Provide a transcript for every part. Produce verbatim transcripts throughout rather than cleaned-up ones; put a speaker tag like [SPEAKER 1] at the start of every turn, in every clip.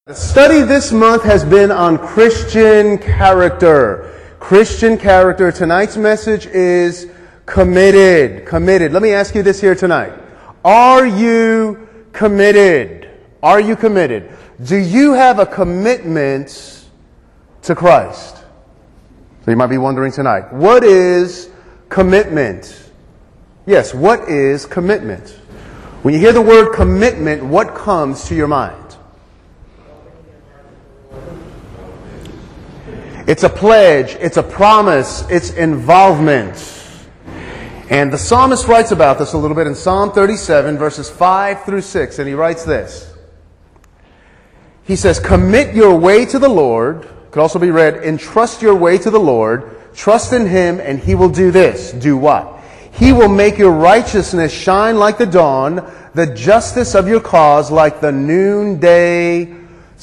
[SPEAKER 1] The study this month has been on Christian character. Christian character. Tonight's message is committed. Committed. Let me ask you this here tonight. Are you committed? Are you committed? Do you have a commitment to Christ? So you might be wondering tonight, what is commitment? Yes, what is commitment? When you hear the word commitment, what comes to your mind? It's a pledge, it's a promise, it's involvement. And the psalmist writes about this a little bit in Psalm thirty-seven, verses five through six, and he writes this. He says, commit your way to the Lord. Could also be read, entrust your way to the Lord. Trust in Him, and He will do this. Do what? He will make your righteousness shine like the dawn, the justice of your cause like the noonday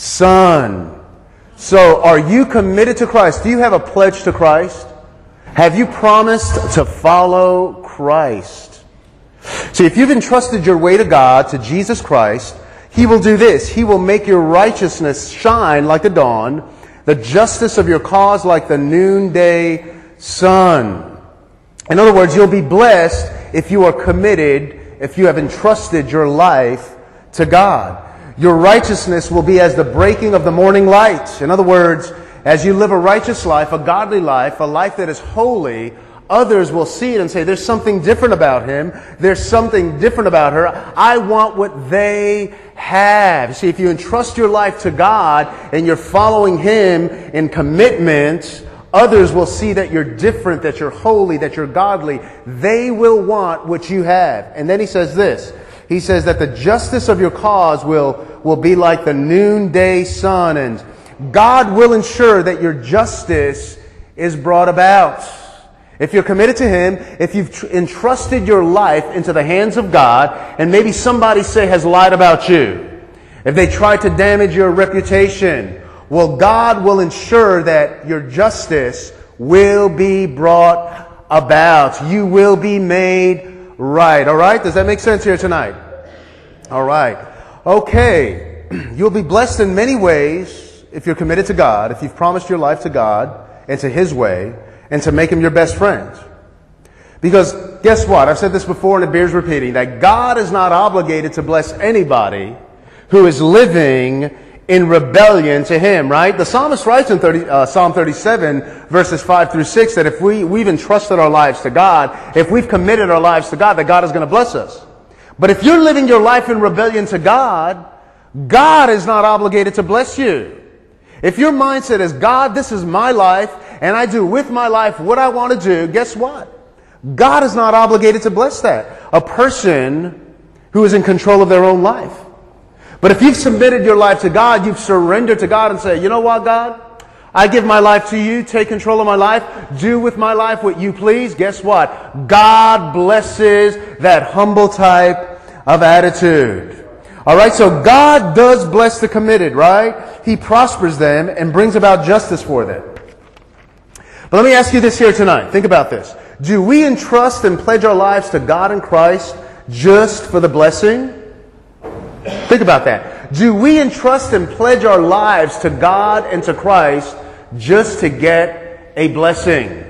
[SPEAKER 1] sun. So, are you committed to Christ? Do you have a pledge to Christ? Have you promised to follow Christ? See, if you've entrusted your way to God, to Jesus Christ, He will do this. He will make your righteousness shine like the dawn, the justice of your cause like the noonday sun. In other words, you'll be blessed if you are committed, if you have entrusted your life to God. Your righteousness will be as the breaking of the morning light. In other words, as you live a righteous life, a godly life, a life that is holy, others will see it and say, there's something different about him. There's something different about her. I want what they have. You see, if you entrust your life to God and you're following Him in commitment, others will see that you're different, that you're holy, that you're godly. They will want what you have. And then he says this. He says that the justice of your cause will, will be like the noonday sun, and God will ensure that your justice is brought about. If you're committed to Him, if you've tr- entrusted your life into the hands of God, and maybe somebody, say, has lied about you, if they tried to damage your reputation, well, God will ensure that your justice will be brought about. You will be made right. All right? Does that make sense here tonight? All right. Okay. You'll be blessed in many ways if you're committed to God, if you've promised your life to God and to His way, and to make Him your best friend. Because guess what? I've said this before and it bears repeating, that God is not obligated to bless anybody who is living in rebellion to Him, right? The psalmist writes in thirty, uh, Psalm thirty-seven, verses five through six, that if we, we've entrusted our lives to God, if we've committed our lives to God, that God is going to bless us. But if you're living your life in rebellion to God, God is not obligated to bless you. If your mindset is, God, this is my life, and I do with my life what I want to do, guess what? God is not obligated to bless that. A person who is in control of their own life. But if you've submitted your life to God, you've surrendered to God and say, you know what, God? I give my life to you. Take control of my life. Do with my life what you please. Guess what? God blesses that humble type of attitude. All right, so God does bless the committed, right? He prospers them and brings about justice for them. But let me ask you this here tonight. Think about this. Do we entrust and pledge our lives to God and Christ just for the blessing? Think about that. Do we entrust and pledge our lives to God and to Christ just to get a blessing?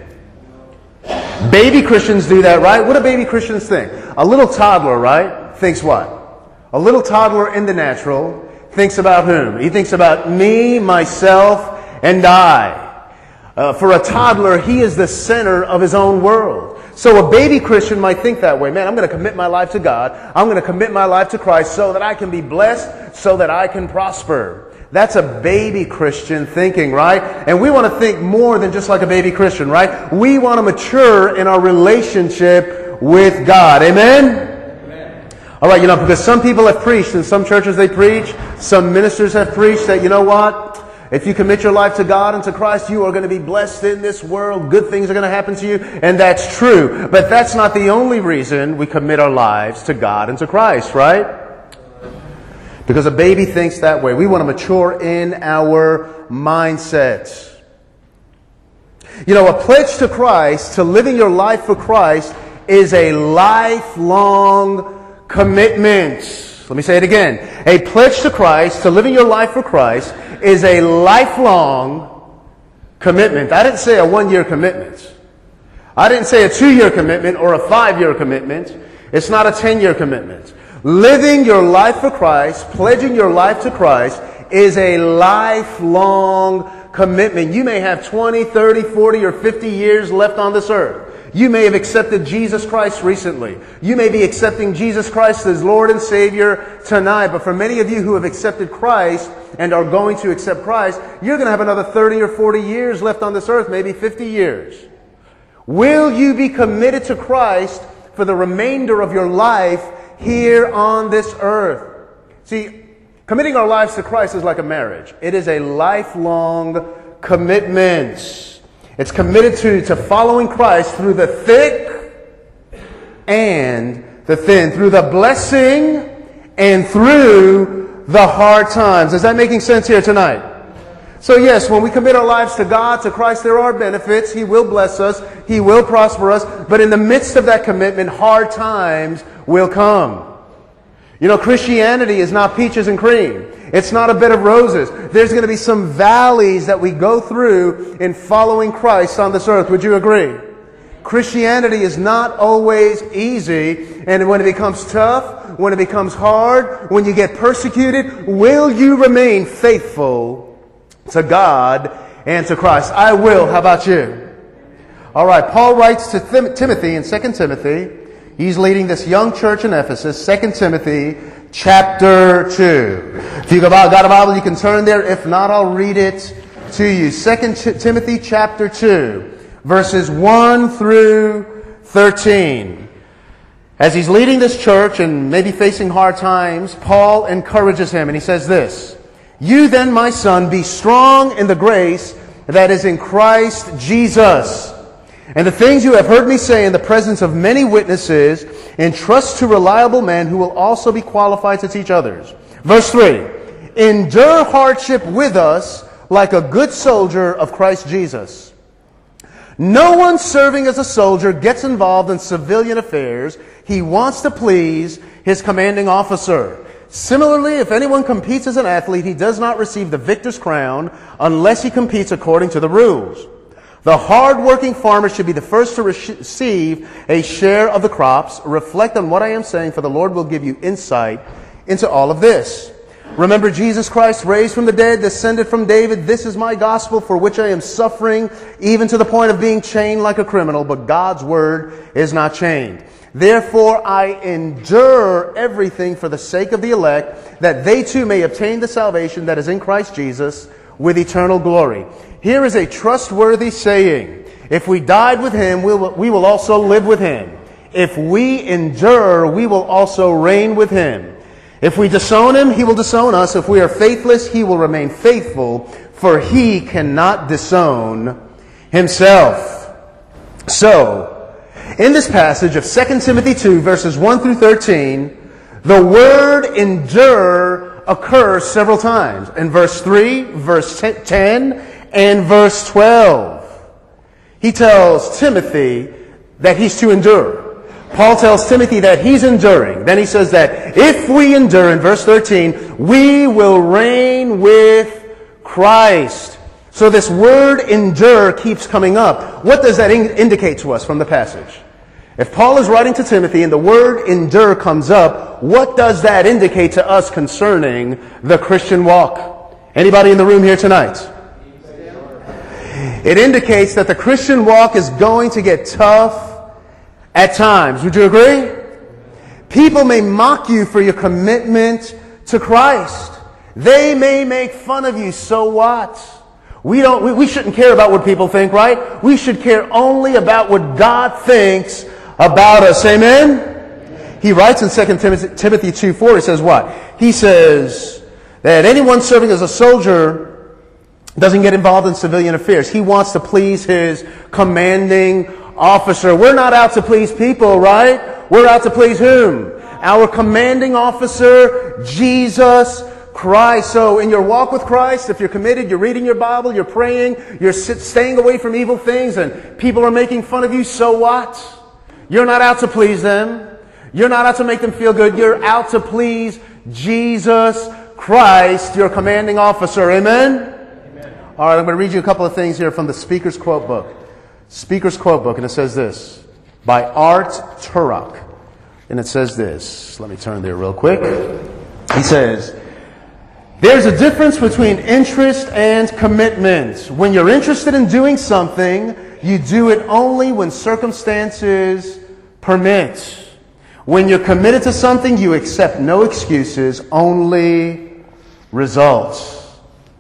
[SPEAKER 1] Baby Christians do that, right? What do baby Christians think? A little toddler, right, thinks what? A little toddler in the natural thinks about whom? He thinks about me, myself, and I. Uh, for a toddler, he is the center of his own world. So a baby Christian might think that way. Man, I'm going to commit my life to God. I'm going to commit my life to Christ so that I can be blessed, so that I can prosper. That's a baby Christian thinking, right? And we want to think more than just like a baby Christian, right? We want to mature in our relationship with God. Amen? All right, you know, because some people have preached, in some churches they preach, some ministers have preached that, you know what? If you commit your life to God and to Christ, you are going to be blessed in this world. Good things are going to happen to you. And that's true. But that's not the only reason we commit our lives to God and to Christ, right? Because a baby thinks that way. We want to mature in our mindset. You know, a pledge to Christ, to living your life for Christ, is a lifelong commitment. Let me say it again. A pledge to Christ, to living your life for Christ, is a lifelong commitment. I didn't say a one-year commitment. I didn't say a two-year commitment or a five-year commitment. It's not a ten-year commitment. Living your life for Christ, pledging your life to Christ, is a lifelong commitment. You may have twenty, thirty, forty, or fifty years left on this earth. You may have accepted Jesus Christ recently. You may be accepting Jesus Christ as Lord and Savior tonight. But for many of you who have accepted Christ and are going to accept Christ, you're going to have another thirty or forty years left on this earth, maybe fifty years. Will you be committed to Christ for the remainder of your life here on this earth? See, committing our lives to Christ is like a marriage. It is a lifelong commitment. It's committed to, to following Christ through the thick and the thin, through the blessing and through the hard times. Is that making sense here tonight? So yes, when we commit our lives to God, to Christ, there are benefits. He will bless us. He will prosper us. But in the midst of that commitment, hard times will come. You know, Christianity is not peaches and cream. It's not a bed of roses. There's going to be some valleys that we go through in following Christ on this earth. Would you agree? Christianity is not always easy. And when it becomes tough, when it becomes hard, when you get persecuted, will you remain faithful to God and to Christ? I will. How about you? All right. Paul writes to Tim- Timothy in Second Timothy. He's leading this young church in Ephesus. Second Timothy chapter two. If you got a Bible, you can turn there. If not, I'll read it to you. Second Timothy chapter two, verses one through thirteen. As he's leading this church and maybe facing hard times, Paul encourages him, and he says this: "You then, my son, be strong in the grace that is in Christ Jesus. And the things you have heard me say in the presence of many witnesses, entrust to reliable men who will also be qualified to teach others." Verse three, "Endure hardship with us like a good soldier of Christ Jesus. No one serving as a soldier gets involved in civilian affairs. He wants to please his commanding officer. Similarly, if anyone competes as an athlete, he does not receive the victor's crown unless he competes according to the rules. The hard-working farmer should be the first to receive a share of the crops. Reflect on what I am saying, for the Lord will give you insight into all of this. Remember Jesus Christ, raised from the dead, descended from David. This is my gospel, for which I am suffering, even to the point of being chained like a criminal. But God's word is not chained. Therefore I endure everything for the sake of the elect, that they too may obtain the salvation that is in Christ Jesus with eternal glory." Here is a trustworthy saying: if we died with him, we will, we will also live with him. If we endure, we will also reign with him. If we disown him, he will disown us. If we are faithless, he will remain faithful, for he cannot disown himself. So, in this passage of Second Timothy two, verses one through thirteen, the word endure occurs several times. In verse three, verse ten, and verse twelve. He tells Timothy that he's to endure. Paul tells Timothy that he's enduring. Then he says that if we endure, in verse thirteen, we will reign with Christ. So this word endure keeps coming up. What does that in- indicate to us from the passage? If Paul is writing to Timothy and the word endure comes up, what does that indicate to us concerning the Christian walk? Anybody in the room here tonight? It indicates that the Christian walk is going to get tough at times. Would you agree? People may mock you for your commitment to Christ. They may make fun of you. So what? We don't. We, we shouldn't care about what people think, right? We should care only about what God thinks about us. Amen? He writes in Second Timothy two four, he says what? He says that anyone serving as a soldier doesn't get involved in civilian affairs. He wants to please his commanding officer. We're not out to please people, right? We're out to please whom? Our commanding officer, Jesus Christ. So in your walk with Christ, if you're committed, you're reading your Bible, you're praying, you're sit, staying away from evil things, and people are making fun of you, so what? You're not out to please them. You're not out to make them feel good. You're out to please Jesus Christ, your commanding officer. Amen? Amen. All right, I'm going to read you a couple of things here from the Speaker's Quote Book. Speaker's Quote Book, and it says this, by Art Turok. And it says this. Let me turn there real quick. He says, there's a difference between interest and commitment. When you're interested in doing something, you do it only when circumstances permit. When you're committed to something, you accept no excuses, only results.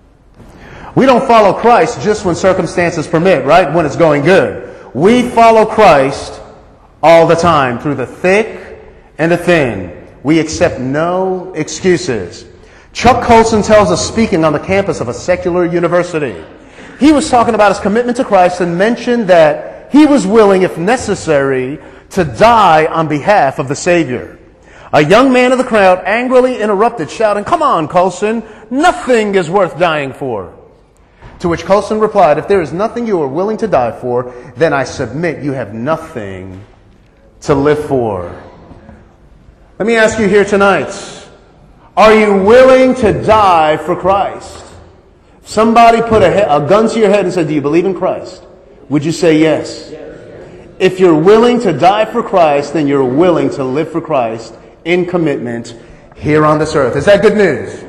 [SPEAKER 1] We don't follow Christ just when circumstances permit, right? When it's going good. We follow Christ all the time, through the thick and the thin. We accept no excuses. Chuck Colson tells us, speaking on the campus of a secular university, he was talking about his commitment to Christ and mentioned that he was willing, if necessary, to die on behalf of the Savior. A young man of the crowd angrily interrupted, shouting, "Come on, Colson, nothing is worth dying for." To which Colson replied, "If there is nothing you are willing to die for, then I submit you have nothing to live for." Let me ask you here tonight, are you willing to die for Christ? Somebody put a, he- a gun to your head and said, "Do you believe in Christ?" Would you say yes? Yes. If you're willing to die for Christ, then you're willing to live for Christ in commitment here on this earth. Is that good news?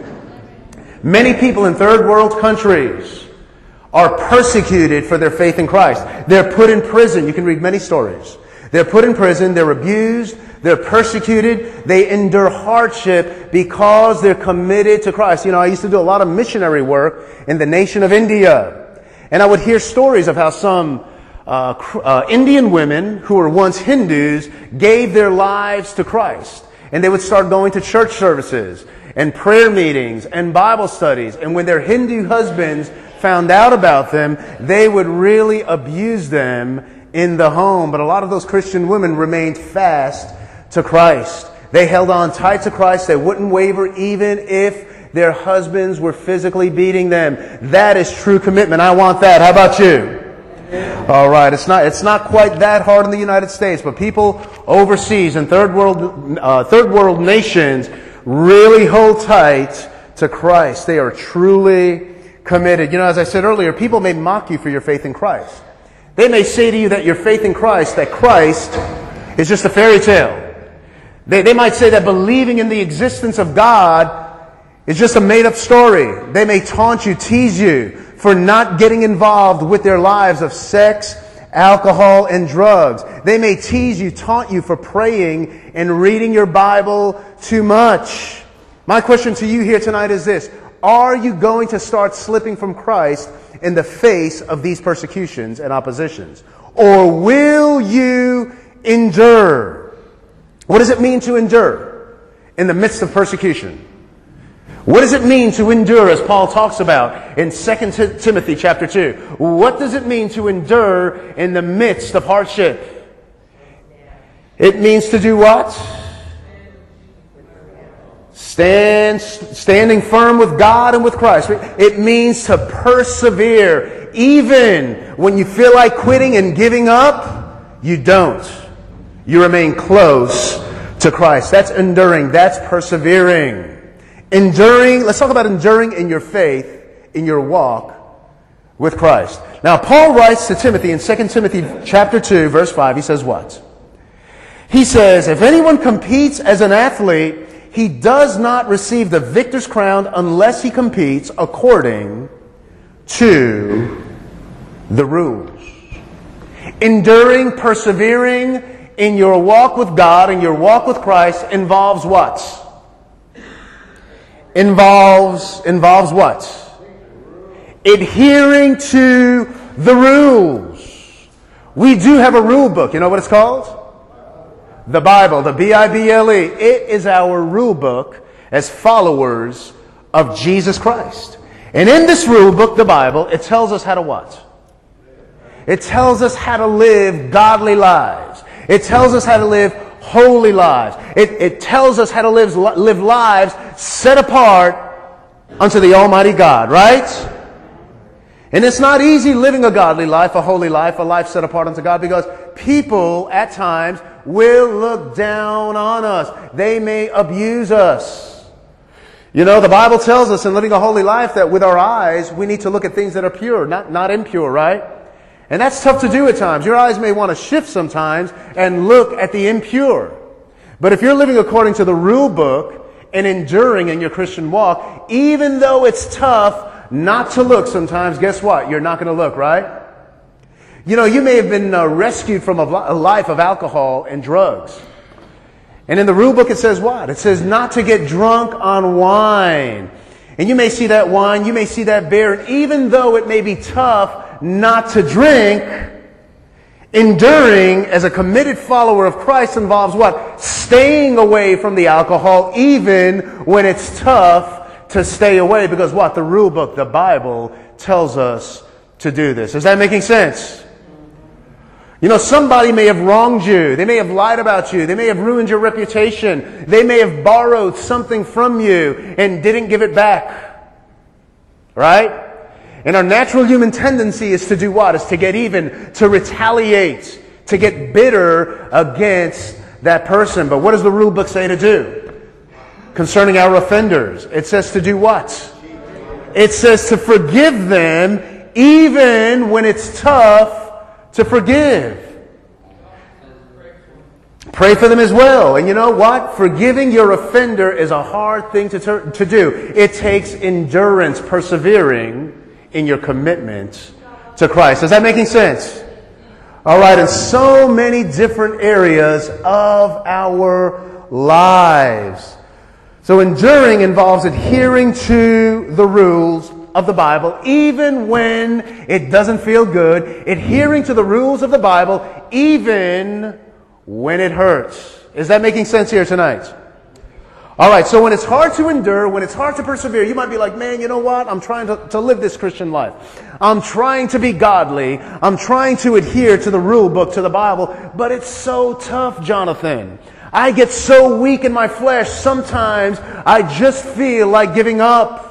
[SPEAKER 1] Many people in third world countries are persecuted for their faith in Christ. They're put in prison. You can read many stories. They're put in prison, they're abused, they're persecuted, they endure hardship because they're committed to Christ. You know, I used to do a lot of missionary work in the nation of India. And I would hear stories of how some uh, uh, Indian women who were once Hindus gave their lives to Christ. And they would start going to church services and prayer meetings and Bible studies. And when their Hindu husbands found out about them, they would really abuse them in the home. But a lot of those Christian women remained fast to Christ. They held on tight to Christ. They wouldn't waver even if their husbands were physically beating them. That is true commitment. I want that. How about you? All right. It's not, it's not quite that hard in the United States, but people overseas in third world, uh, third world nations really hold tight to Christ. They are truly committed. You know, as I said earlier, people may mock you for your faith in Christ. They may say to you that your faith in Christ, that Christ is just a fairy tale. They, they might say that believing in the existence of God is just a made-up story. They may taunt you, tease you for not getting involved with their lives of sex, alcohol, and drugs. They may tease you, taunt you for praying and reading your Bible too much. My question to you here tonight is this: are you going to start slipping from Christ in the face of these persecutions and oppositions? Or will you endure? What does it mean to endure in the midst of persecution? What does it mean to endure, as Paul talks about in Second Timothy chapter two? What does it mean to endure in the midst of hardship? It means to do what? Stand, standing firm with God and with Christ. It means to persevere. Even when you feel like quitting and giving up, you don't. You remain close to Christ. That's enduring. That's persevering. Enduring, let's talk about enduring in your faith, in your walk with Christ. Now, Paul writes to Timothy in Second Timothy chapter two, verse five. He says what? He says, if anyone competes as an athlete, he does not receive the victor's crown unless he competes according to the rules. Enduring, persevering in your walk with God and your walk with Christ involves what? Involves, involves what? Adhering to the rules. We do have a rule book. You know what it's called? The Bible, the B I B L E. It is our rule book as followers of Jesus Christ. And in this rule book, the Bible, it tells us how to what? It tells us how to live godly lives. It tells us how to live holy lives. It, it tells us how to live, live lives set apart unto the Almighty God, right? And it's not easy living a godly life, a holy life, a life set apart unto God, because people at times will look down on us. They may abuse us. You know, the Bible tells us in living a holy life that with our eyes, we need to look at things that are pure, not, not impure, right? And that's tough to do at times. Your eyes may want to shift sometimes and look at the impure. But if you're living according to the rule book and enduring in your Christian walk, even though it's tough not to look sometimes, guess what? You're not going to look, right? You know, you may have been uh, rescued from a, a life of alcohol and drugs. And in the rule book it says what? It says not to get drunk on wine. And you may see that wine, you may see that beer, and even though it may be tough not to drink, enduring as a committed follower of Christ involves what? Staying away from the alcohol even when it's tough to stay away. Because what? The rule book, the Bible, tells us to do this. Is that making sense? You know, somebody may have wronged you. They may have lied about you. They may have ruined your reputation. They may have borrowed something from you and didn't give it back. Right? And our natural human tendency is to do what? Is to get even, to retaliate, to get bitter against that person. But what does the rule book say to do? Concerning our offenders, it says to do what? It says to forgive them even when it's tough to forgive. Pray for them as well. And you know what? Forgiving your offender is a hard thing to, ter- to do. It takes endurance, persevering in your commitment to Christ. Is that making sense? All right, in so many different areas of our lives. So enduring involves adhering to the rules of the Bible, even when it doesn't feel good, adhering to the rules of the Bible, even when it hurts. Is that making sense here tonight? All right, so when it's hard to endure, when it's hard to persevere, you might be like, man, you know what? I'm trying to, to live this Christian life. I'm trying to be godly. I'm trying to adhere to the rule book, to the Bible, but it's so tough, Jonathan. I get so weak in my flesh, sometimes I just feel like giving up.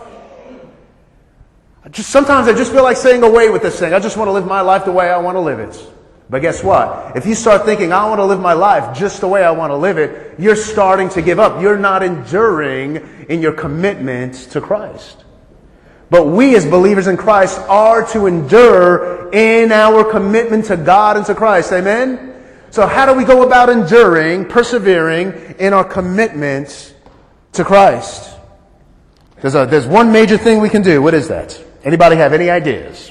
[SPEAKER 1] Just sometimes I just feel like saying away with this thing. I just want to live my life the way I want to live it. But guess what? If you start thinking, I want to live my life just the way I want to live it, you're starting to give up. You're not enduring in your commitment to Christ. But we as believers in Christ are to endure in our commitment to God and to Christ. Amen? So how do we go about enduring, persevering in our commitment to Christ? There's, a, there's one major thing we can do. What is that? Anybody have any ideas?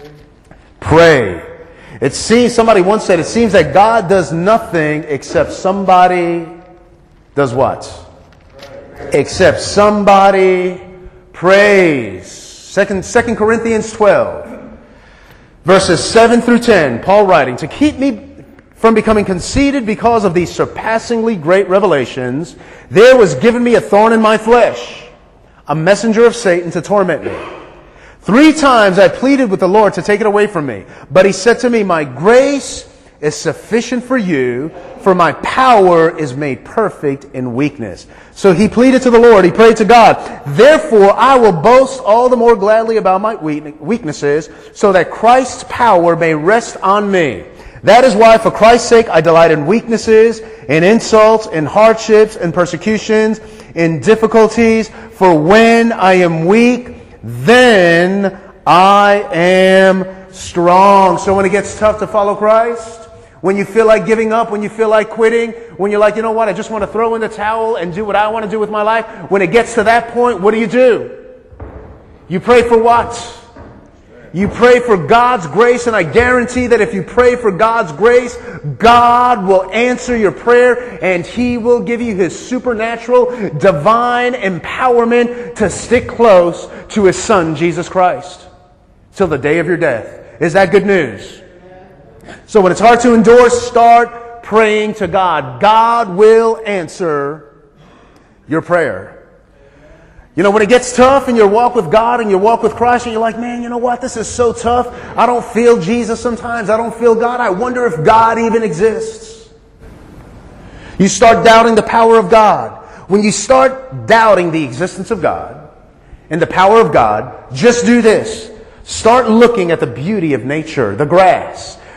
[SPEAKER 1] Pray. It seems, somebody once said, it seems that God does nothing except somebody does what? Except somebody prays. Second, Second Corinthians twelve, verses seven through ten, Paul writing, to keep me from becoming conceited because of these surpassingly great revelations, there was given me a thorn in my flesh, a messenger of Satan to torment me. Three times I pleaded with the Lord to take it away from me. But he said to me, my grace is sufficient for you, for my power is made perfect in weakness. So he pleaded to the Lord, he prayed to God, therefore I will boast all the more gladly about my weaknesses, so that Christ's power may rest on me. That is why, for Christ's sake, I delight in weaknesses, in insults, in hardships, in persecutions, in difficulties. For when I am weak, then I am strong. So when it gets tough to follow Christ, when you feel like giving up, when you feel like quitting, when you're like, you know what, I just want to throw in the towel and do what I want to do with my life, when it gets to that point, what do you do? You pray for what? You pray for God's grace, and I guarantee that if you pray for God's grace, God will answer your prayer and He will give you His supernatural, divine empowerment to stick close to His Son, Jesus Christ, till the day of your death. Is that good news? So when it's hard to endure, start praying to God. God will answer your prayer. You know, when it gets tough in your walk with God and your walk with Christ, and you're like, man, you know what? This is so tough. I don't feel Jesus sometimes. I don't feel God. I wonder if God even exists. You start doubting the power of God. When you start doubting the existence of God and the power of God, just do this. Start looking at the beauty of nature, the grass,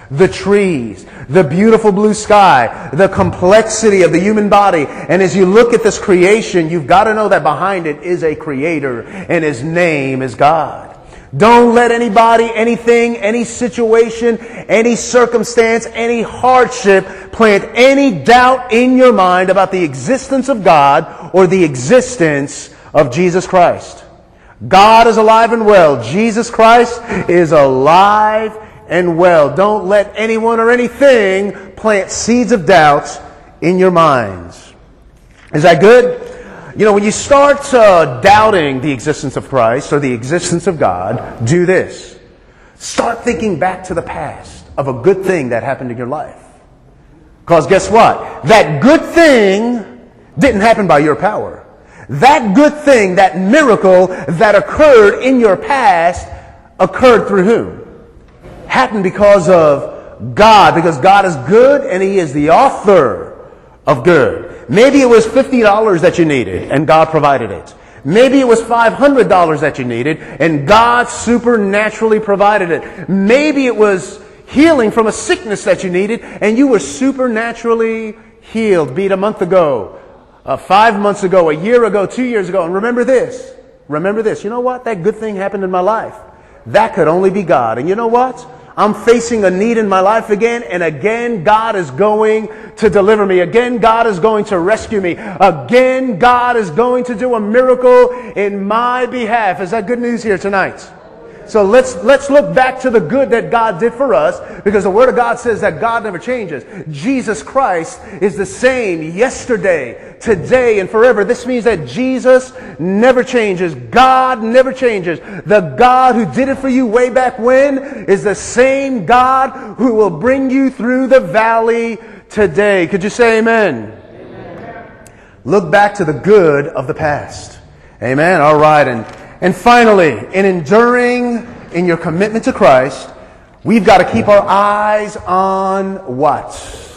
[SPEAKER 1] the trees, the beautiful blue sky, the complexity of the human body. And as you look at this creation, you've got to know that behind it is a creator, and his name is God. Don't let anybody, anything, any situation, any circumstance, any hardship plant any doubt in your mind about the existence of God or the existence of Jesus Christ. God is alive and well. Jesus Christ is alive and well. Don't let anyone or anything plant seeds of doubt in your minds. Is that good? You know, when you start uh, doubting the existence of Christ or the existence of God, do this. Start thinking back to the past of a good thing that happened in your life. Because guess what? That good thing didn't happen by your power. That good thing, that miracle that occurred in your past, occurred through whom? Happened because of God. Because God is good and He is the author of good. Maybe it was fifty dollars that you needed and God provided it. Maybe it was five hundred dollars that you needed and God supernaturally provided it. Maybe it was healing from a sickness that you needed and you were supernaturally healed. Be it a month ago, uh, five months ago, a year ago, two years ago. And remember this. Remember this. You know what? That good thing happened in my life. That could only be God. And you know what? I'm facing a need in my life again, and again, God is going to deliver me. Again, God is going to rescue me. Again, God is going to do a miracle in my behalf. Is that good news here tonight? So let's let's look back to the good that God did for us, because the Word of God says that God never changes. Jesus Christ is the same yesterday, today, and forever. This means that Jesus never changes. God never changes. The God who did it for you way back when is the same God who will bring you through the valley today. Could you say amen? Amen. Look back to the good of the past. Amen. All right. And And finally, in enduring in your commitment to Christ, we've got to keep our eyes on what?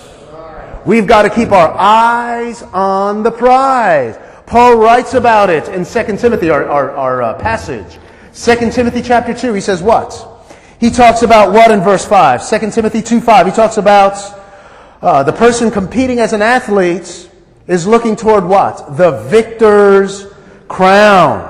[SPEAKER 1] We've got to keep our eyes on the prize. Paul writes about it in Second Timothy, our, our, our uh, passage. Second Timothy chapter two, he says what? He talks about what in verse five? Second Timothy two five, he talks about uh, the person competing as an athlete is looking toward what? The victor's crown.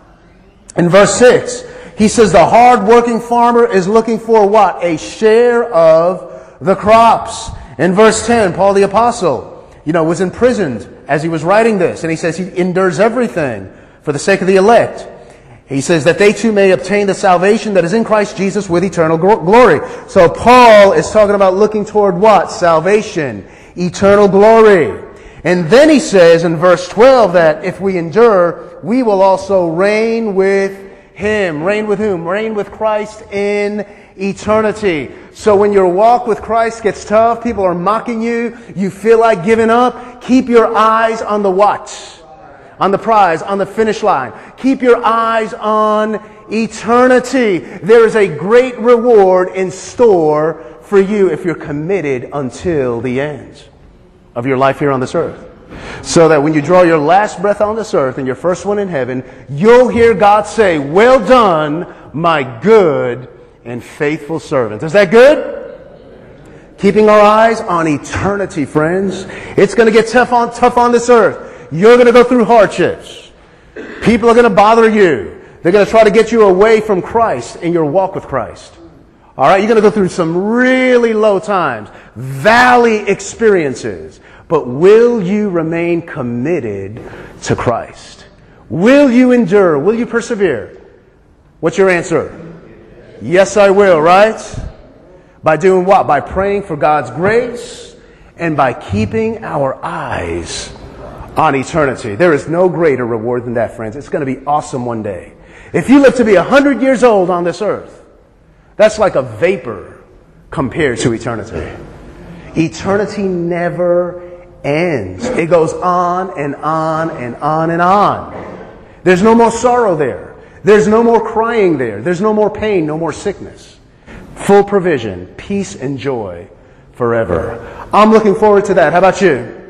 [SPEAKER 1] In verse six, he says the hard-working farmer is looking for what? A share of the crops. In verse ten, Paul the Apostle, you know, was imprisoned as he was writing this. And he says he endures everything for the sake of the elect. He says that they too may obtain the salvation that is in Christ Jesus with eternal glory. So Paul is talking about looking toward what? Salvation, eternal glory. And then he says in verse twelve that if we endure, we will also reign with Him. Reign with whom? Reign with Christ in eternity. So when your walk with Christ gets tough, people are mocking you, you feel like giving up, keep your eyes on the what? On the prize, on the finish line. Keep your eyes on eternity. There is a great reward in store for you if you're committed until the end of your life here on this earth. So that when you draw your last breath on this earth and your first one in heaven, you'll hear God say, "Well done, my good and faithful servant." Is that good? Keeping our eyes on eternity, friends. It's going to get tough on, tough on this earth. You're going to go through hardships. People are going to bother you. They're going to try to get you away from Christ in your walk with Christ. All right, you're going to go through some really low times, valley experiences. But will you remain committed to Christ? Will you endure? Will you persevere? What's your answer? Yes, I will, right? By doing what? By praying for God's grace and by keeping our eyes on eternity. There is no greater reward than that, friends. It's going to be awesome one day. If you live to be one hundred years old on this earth, that's like a vapor compared to eternity. Eternity never ends. It goes on and on and on and on. There's no more sorrow there. There's no more crying there. There's no more pain, no more sickness. Full provision, peace and joy forever. I'm looking forward to that. How about you?